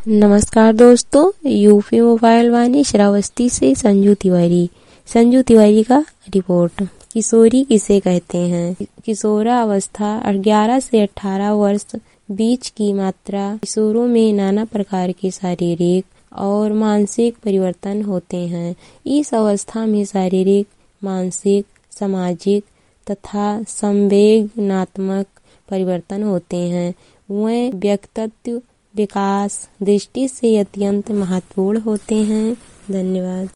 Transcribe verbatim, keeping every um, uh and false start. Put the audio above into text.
नमस्कार दोस्तों, UP mobile वाणी श्रावस्ती से संजू तिवारी। संजू तिवारी का रिपोर्ट। किशोरी किसे कहते हैं? किशोरावस्था ग्यारह से अठारह वर्ष बीच की मात्रा। किशोरों में नाना प्रकार के शारीरिक और मानसिक परिवर्तन होते हैं। इस अवस्था में शारीरिक, मानसिक, सामाजिक तथा संवेदनात्मक परिवर्तन होते हैं। वे व्यक्तित्व विकास दृष्टि से अत्यंत महत्वपूर्ण होते हैं। धन्यवाद।